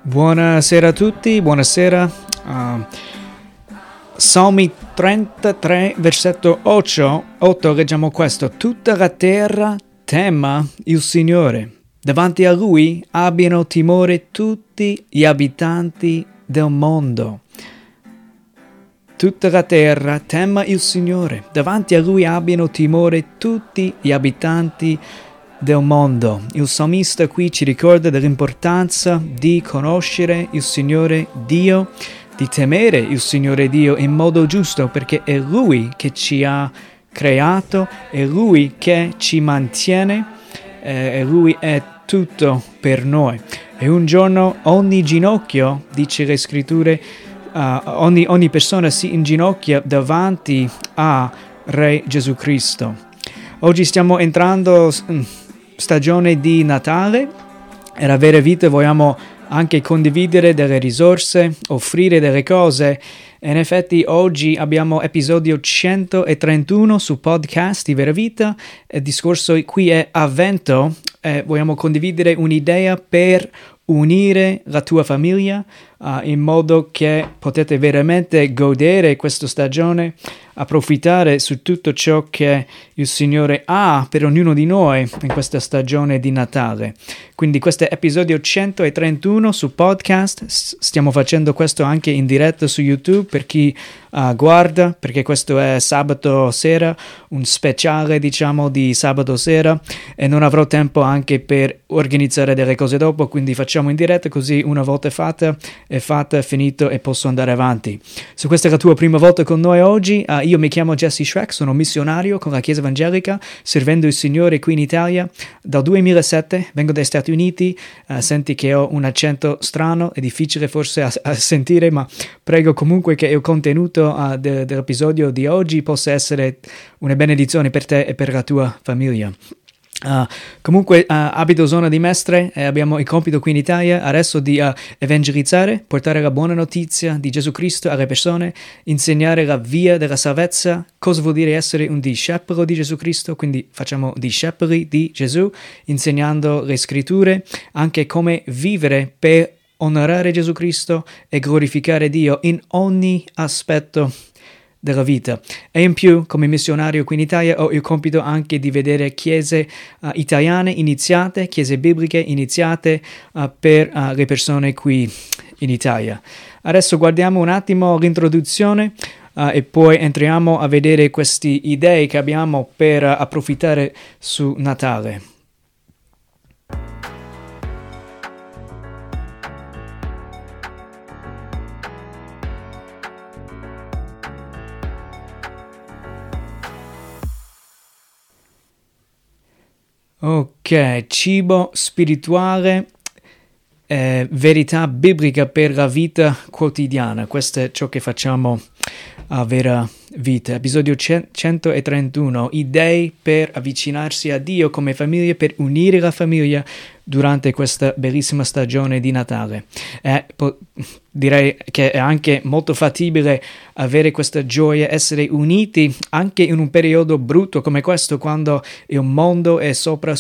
Buonasera a tutti, buonasera. Salmi 33, versetto 8, leggiamo questo. Tutta la terra tema il Signore. Davanti a Lui abbiano timore tutti gli abitanti del mondo. Tutta la terra tema il Signore. Davanti a Lui abbiano timore tutti gli abitanti del mondo. Il salmista qui ci ricorda dell'importanza di conoscere il Signore Dio, di temere il Signore Dio in modo giusto, perché è Lui che ci ha creato, è Lui che ci mantiene, e Lui è tutto per noi. E un giorno ogni ginocchio, dice le scritture, ogni persona si inginocchia davanti a Re Gesù Cristo. Oggi stiamo entrando stagione di Natale e la Vera Vita vogliamo anche condividere delle risorse, offrire delle cose. E in effetti oggi abbiamo episodio 131 su podcast di Vera Vita. Il discorso qui è Avvento e vogliamo condividere un'idea per unire la tua famiglia in modo che potete veramente godere questa stagione, approfittare su tutto ciò che il Signore ha per ognuno di noi in questa stagione di Natale. Quindi questo è episodio 131 su podcast, stiamo facendo questo anche in diretta su YouTube per chi guarda, perché questo è sabato sera, un speciale diciamo di sabato sera e non avrò tempo anche per organizzare delle cose dopo, quindi facciamo in diretta così una volta fatta, finito e posso andare avanti. Se questa è la tua prima volta con noi oggi, io mi chiamo Jesse Schreck, sono missionario con la Chiesa Evangelica, servendo il Signore qui in Italia. Dal 2007 vengo dagli Stati Uniti, senti che ho un accento strano, è difficile forse a sentire, ma prego comunque che il contenuto dell'episodio di oggi possa essere una benedizione per te e per la tua famiglia. Comunque abito zona di Mestre e abbiamo il compito qui in Italia adesso di evangelizzare, portare la buona notizia di Gesù Cristo alle persone, insegnare la via della salvezza, cosa vuol dire essere un discepolo di Gesù Cristo, quindi facciamo discepoli di Gesù, insegnando le scritture, anche come vivere per onorare Gesù Cristo e glorificare Dio in ogni aspetto della vita. E in più, come missionario qui in Italia, ho il compito anche di vedere chiese italiane iniziate, chiese bibliche iniziate per le persone qui in Italia. Adesso guardiamo un attimo l'introduzione e poi entriamo a vedere queste idee che abbiamo per approfittare su Natale. Ok, cibo spirituale, verità biblica per la vita quotidiana. Questo è ciò che facciamo a Vera Vita. Episodio 131, idee per avvicinarsi a Dio come famiglia, per unire la famiglia durante questa bellissima stagione di Natale. Direi che è anche molto fattibile avere questa gioia, essere uniti anche in un periodo brutto come questo, quando il mondo è sopra.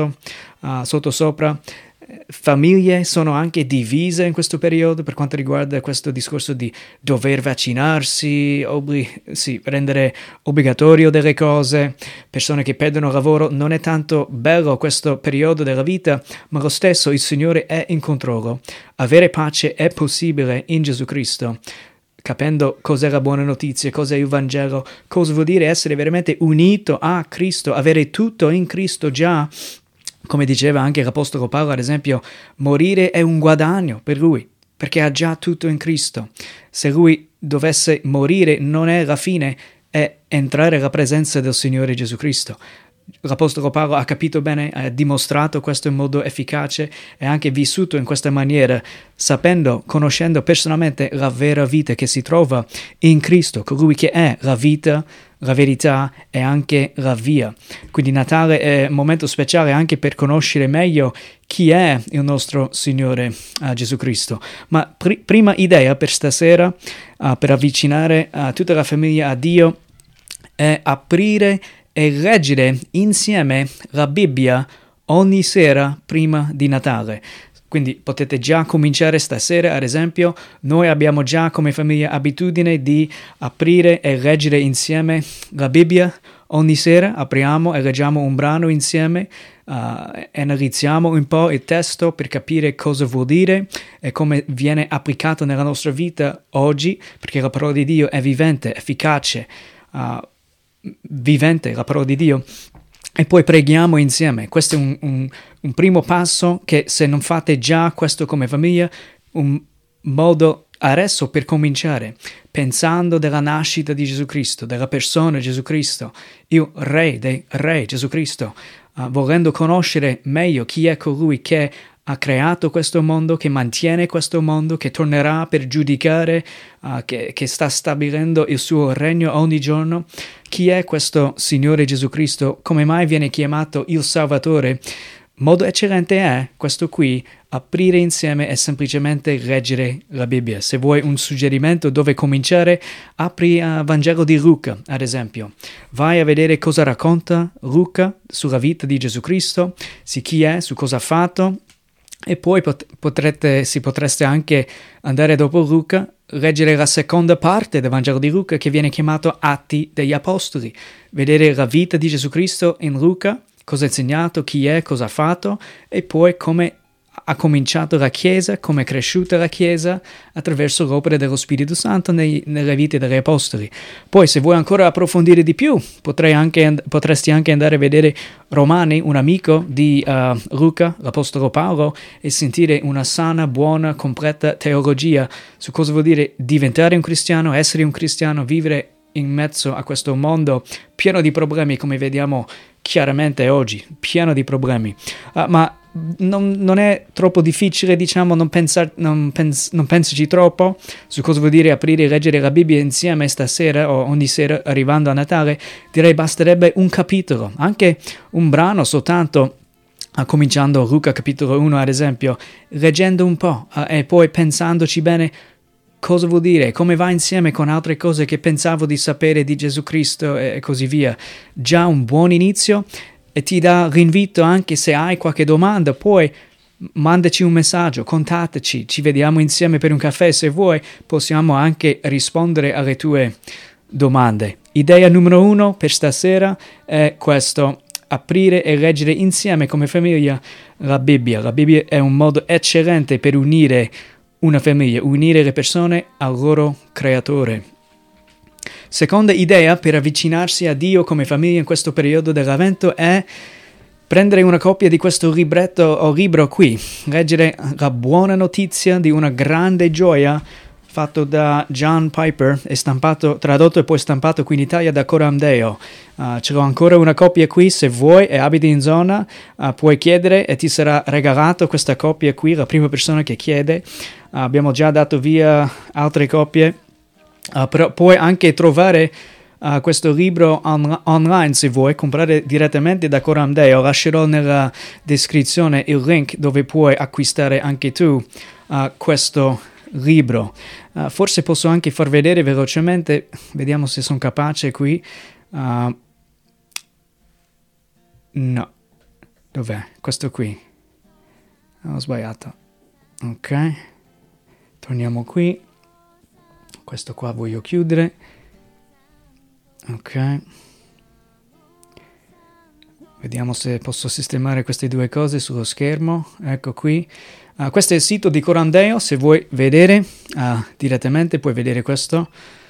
Famiglie sono anche divise in questo periodo per quanto riguarda questo discorso di dover vaccinarsi, rendere obbligatorio delle cose, persone che perdono lavoro. Non è tanto bello questo periodo della vita, ma lo stesso il Signore è in controllo. Avere pace è possibile in Gesù Cristo, capendo cos'è la buona notizia, cos'è il Vangelo, cosa vuol dire essere veramente unito a Cristo, avere tutto in Cristo già. Come diceva anche l'Apostolo Paolo, ad esempio, morire è un guadagno per lui, perché ha già tutto in Cristo. Se lui dovesse morire, non è la fine, è entrare alla presenza del Signore Gesù Cristo. L'Apostolo Paolo ha capito bene, ha dimostrato questo in modo efficace e anche vissuto in questa maniera, sapendo, conoscendo personalmente la vera vita che si trova in Cristo, colui che è la vita, la verità e anche la via. Quindi Natale è un momento speciale anche per conoscere meglio chi è il nostro Signore Gesù Cristo. Ma prima idea per stasera, per avvicinare tutta la famiglia a Dio, è aprire e leggere insieme la Bibbia ogni sera prima di Natale. Quindi potete già cominciare stasera, ad esempio, noi abbiamo già come famiglia abitudine di aprire e leggere insieme la Bibbia. Ogni sera apriamo e leggiamo un brano insieme, analizziamo un po' il testo per capire cosa vuol dire e come viene applicato nella nostra vita oggi, perché la parola di Dio è vivente, efficace, vivente la parola di Dio. E poi preghiamo insieme. Questo è un primo passo che, se non fate già questo come famiglia, un modo adesso per cominciare, pensando della nascita di Gesù Cristo, della persona di Gesù Cristo, il Re dei Re, Gesù Cristo, volendo conoscere meglio chi è colui che ha creato questo mondo, che mantiene questo mondo, che tornerà per giudicare, che sta stabilendo il suo regno ogni giorno. Chi è questo Signore Gesù Cristo? Come mai viene chiamato il Salvatore? Modo eccellente è questo qui, aprire insieme e semplicemente leggere la Bibbia. Se vuoi un suggerimento dove cominciare, apri il Vangelo di Luca, ad esempio. Vai a vedere cosa racconta Luca sulla vita di Gesù Cristo, su chi è, su cosa ha fatto, e poi potreste anche andare dopo Luca, leggere la seconda parte del Vangelo di Luca, che viene chiamato Atti degli Apostoli, vedere la vita di Gesù Cristo in Luca, cosa ha insegnato, chi è, cosa ha fatto, e poi come ha cominciato la Chiesa, come è cresciuta la Chiesa attraverso l'opera dello Spirito Santo nelle vite degli Apostoli. Poi, se vuoi ancora approfondire di più, potresti anche andare a vedere Romani, un amico di Luca, l'Apostolo Paolo, e sentire una sana, buona, completa teologia su cosa vuol dire diventare un cristiano, essere un cristiano, vivere in mezzo a questo mondo pieno di problemi, come vediamo chiaramente oggi, pieno di problemi. Ma non è troppo difficile, diciamo, non pensaci troppo su cosa vuol dire aprire e leggere la Bibbia insieme stasera o ogni sera arrivando a Natale. Direi basterebbe un capitolo, anche un brano soltanto, cominciando Luca capitolo 1 ad esempio, leggendo un po' e poi pensandoci bene cosa vuol dire, come va insieme con altre cose che pensavo di sapere di Gesù Cristo e così via. Già un buon inizio, e ti dà l'invito, anche se hai qualche domanda, poi mandaci un messaggio, contattaci, ci vediamo insieme per un caffè se vuoi, possiamo anche rispondere alle tue domande. Idea numero 1 per stasera è questo: aprire e leggere insieme come famiglia la Bibbia. La Bibbia è un modo eccellente per unire una famiglia, unire le persone al loro creatore. Seconda idea per avvicinarsi a Dio come famiglia in questo periodo dell'Avvento è prendere una copia di questo libretto o libro qui, leggere la buona notizia di una grande gioia, fatto da John Piper, è tradotto e poi stampato qui in Italia da Coram Deo. Ce l'ho ancora una copia qui, se vuoi e abiti in zona, puoi chiedere e ti sarà regalato questa copia qui, la prima persona che chiede. Abbiamo già dato via altre copie, però puoi anche trovare questo libro online se vuoi, comprare direttamente da Coram Deo. Lascerò nella descrizione il link dove puoi acquistare anche tu questo libro. Forse posso anche far vedere velocemente, vediamo se sono capace qui. No, dov'è? Questo qui. Ho sbagliato. Ok, torniamo qui. Questo qua voglio chiudere. Ok, vediamo se posso sistemare queste due cose sullo schermo. Ecco qui. Questo è il sito di Coram Deo, se vuoi vedere direttamente puoi vedere questo.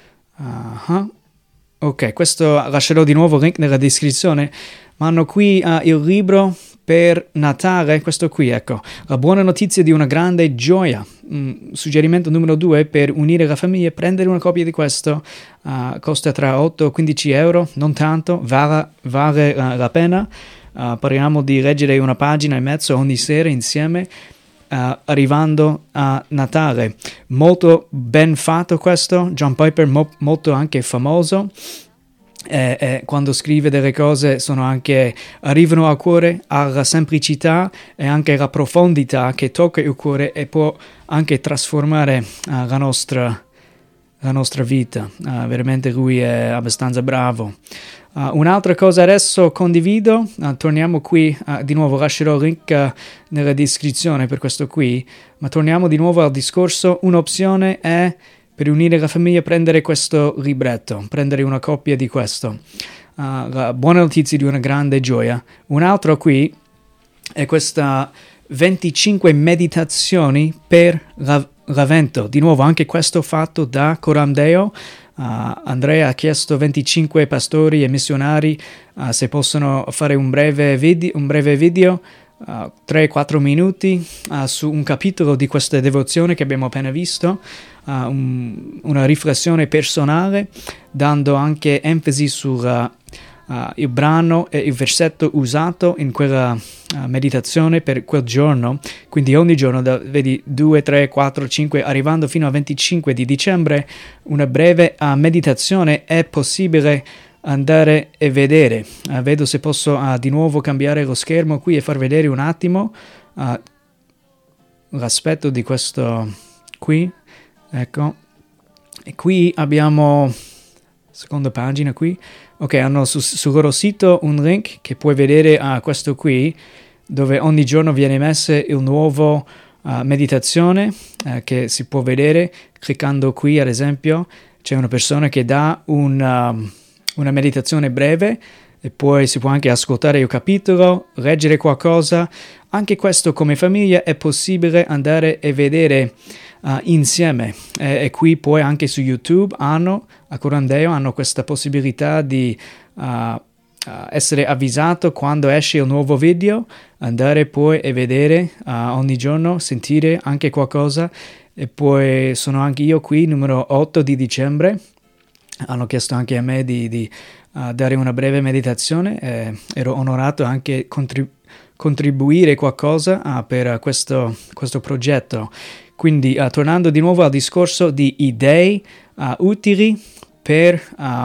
Ok, questo lascerò di nuovo il link nella descrizione, ma hanno qui il libro per Natale, questo qui, ecco, la buona notizia di una grande gioia. Suggerimento numero 2 per unire la famiglia: prendere una copia di questo, costa tra 8 e 15 euro, non tanto, vale la pena. Parliamo di leggere una pagina e mezzo ogni sera insieme, arrivando a Natale. Molto ben fatto questo, John Piper molto anche famoso, quando scrive delle cose arrivano al cuore, alla semplicità e anche alla profondità che tocca il cuore e può anche trasformare la nostra la nostra vita. Veramente lui è abbastanza bravo. Un'altra cosa adesso condivido, torniamo qui, di nuovo lascerò il link nella descrizione per questo qui, ma torniamo di nuovo al discorso. Un'opzione è per unire la famiglia prendere questo libretto, prendere una copia di questo. La buona notizia di una grande gioia. Un altro qui è questa 25 meditazioni per l'avvento. Di nuovo anche questo fatto da Coram Deo. Andrea ha chiesto 25 pastori e missionari se possono fare un breve video 3-4 minuti su un capitolo di questa devozione che abbiamo appena visto, una riflessione personale, dando anche enfasi sul il brano e il versetto usato in quella meditazione per quel giorno. Quindi ogni giorno, vedi 2, 3, 4, 5, arrivando fino al 25 di dicembre, una breve meditazione è possibile andare e vedere. Vedo se posso di nuovo cambiare lo schermo qui e far vedere un attimo l'aspetto di questo qui. Ecco, e qui abbiamo seconda pagina qui. Ok, hanno sul loro sito un link che puoi vedere questo qui, dove ogni giorno viene messa il nuovo meditazione che si può vedere. Cliccando qui, ad esempio, c'è una persona che dà una meditazione breve e poi si può anche ascoltare il capitolo, leggere qualcosa. Anche questo come famiglia è possibile andare e vedere insieme. E qui poi anche su YouTube a Coram Deo hanno questa possibilità di essere avvisato quando esce il nuovo video, andare poi e vedere ogni giorno, sentire anche qualcosa. E poi sono anche io qui, numero 8 di dicembre. Hanno chiesto anche a me di dare una breve meditazione. Ero onorato anche contribuire qualcosa per questo progetto. Quindi tornando di nuovo al discorso di idee utili per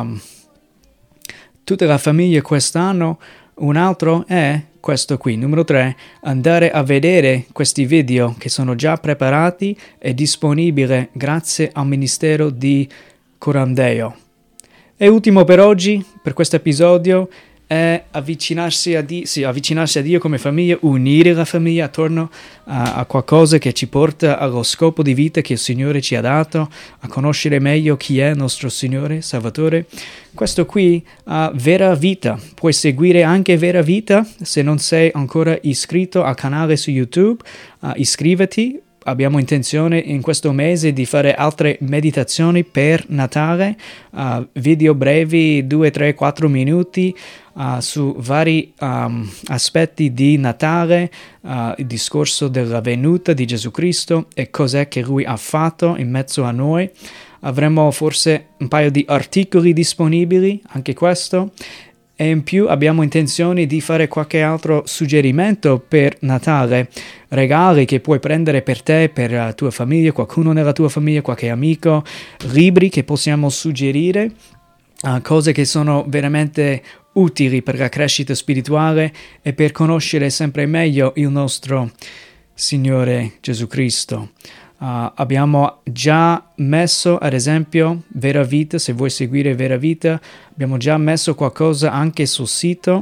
tutta la famiglia quest'anno, un altro è questo qui, numero 3, andare a vedere questi video che sono già preparati e disponibili grazie al ministero di Coram Deo. E ultimo per oggi, per questo episodio, è avvicinarsi a Dio come famiglia, unire la famiglia attorno a qualcosa che ci porta allo scopo di vita che il Signore ci ha dato, a conoscere meglio chi è il nostro Signore, Salvatore. Questo qui, Vera Vita, puoi seguire anche Vera Vita se non sei ancora iscritto al canale su YouTube, iscriviti. Abbiamo intenzione in questo mese di fare altre meditazioni per Natale, video brevi 2, 3, 4 minuti su vari aspetti di Natale, il discorso della venuta di Gesù Cristo e cos'è che Lui ha fatto in mezzo a noi. Avremo forse un paio di articoli disponibili, anche questo. E in più abbiamo intenzione di fare qualche altro suggerimento per Natale, regali che puoi prendere per te, per la tua famiglia, qualcuno nella tua famiglia, qualche amico, libri che possiamo suggerire, cose che sono veramente utili per la crescita spirituale e per conoscere sempre meglio il nostro Signore Gesù Cristo. Abbiamo già messo, ad esempio, Vera Vita, se vuoi seguire Vera Vita, abbiamo già messo qualcosa anche sul sito.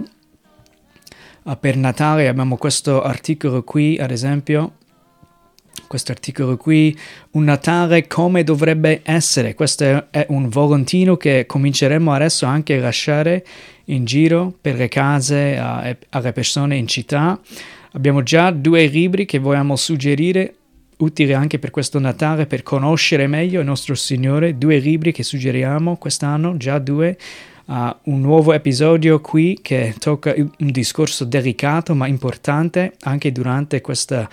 Per Natale abbiamo questo articolo qui, ad esempio, questo articolo qui, un Natale come dovrebbe essere. Questo è un volantino che cominceremo adesso anche a lasciare in giro per le case alle persone in città. Abbiamo già 2 libri che vogliamo suggerire, utile anche per questo Natale, per conoscere meglio il nostro Signore. 2 libri che suggeriamo quest'anno, già 2. Un nuovo episodio qui che tocca un discorso delicato ma importante anche durante questo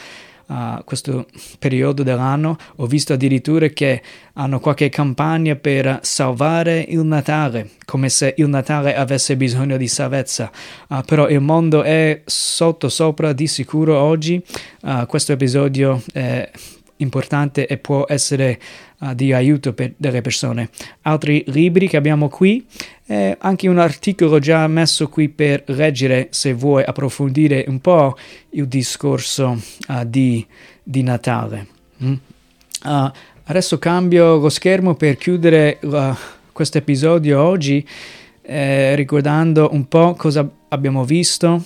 periodo dell'anno. Ho visto addirittura che hanno qualche campagna per salvare il Natale, come se il Natale avesse bisogno di salvezza, però il mondo è sopra di sicuro oggi. Questo episodio è importante e può essere di aiuto per delle persone. Altri libri che abbiamo qui, anche un articolo già messo qui per leggere se vuoi approfondire un po' il discorso di Natale. Adesso cambio lo schermo per chiudere questo episodio oggi, ricordando un po' cosa abbiamo visto.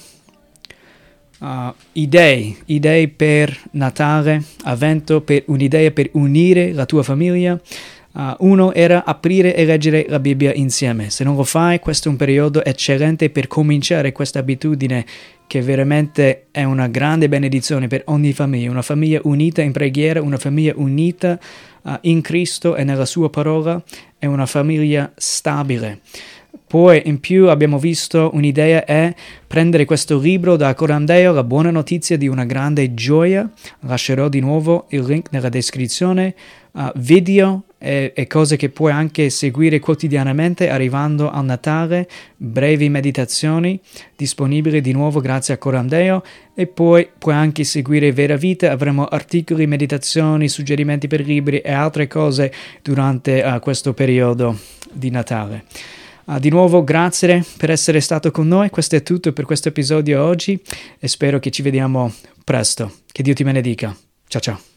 Idee per Natale, Avvento, un'idea per unire la tua famiglia. Uno era aprire e leggere la Bibbia insieme. Se non lo fai, questo è un periodo eccellente per cominciare questa abitudine che veramente è una grande benedizione per ogni famiglia. Una famiglia unita in preghiera, una famiglia unita in Cristo e nella sua parola, è una famiglia stabile. Poi in più abbiamo visto un'idea è prendere questo libro da Coram Deo, la buona notizia di una grande gioia. Lascerò di nuovo il link nella descrizione, video e cose che puoi anche seguire quotidianamente arrivando al Natale, brevi meditazioni disponibili di nuovo grazie a Coram Deo, e poi puoi anche seguire Vera Vita, avremo articoli, meditazioni, suggerimenti per libri e altre cose durante questo periodo di Natale. Di nuovo grazie per essere stato con noi, questo è tutto per questo episodio oggi e spero che ci vediamo presto. Che Dio ti benedica. Ciao ciao.